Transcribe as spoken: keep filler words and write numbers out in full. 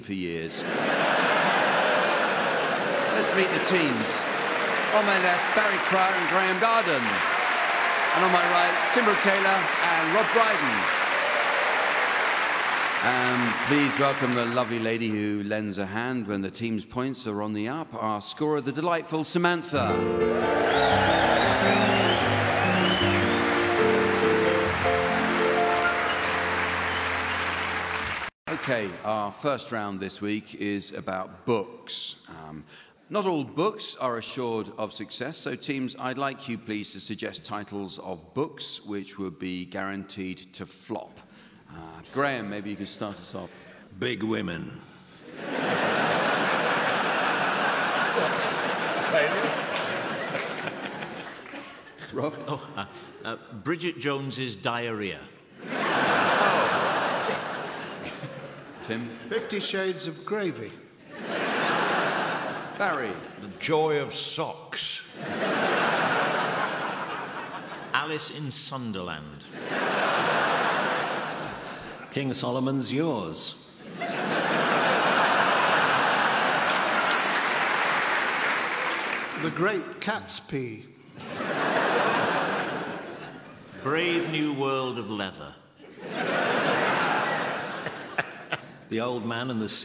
for years. Let's meet the teams. On my left, Barry Cryer and Graham Garden. And on my right, Tim Brooke-Taylor and Rob Brydon. Um, please welcome the lovely lady who lends a hand when the team's points are on the up, our scorer, the delightful Samantha. Okay, our first round this week is about books. Um, not all books are assured of success, so teams, I'd like you please to suggest titles of books which would be guaranteed to flop. Uh, Graham, maybe you could start us off. Big Women. Rob? Oh, uh, uh, Bridget Jones's Diarrhea. Tim? Fifty Shades of Gravy. Barry? The Joy of Socks. Alice in Sunderland. King Solomon's Yours. The Great Catsby. Brave New World of Leather. The Old Man and the Sea.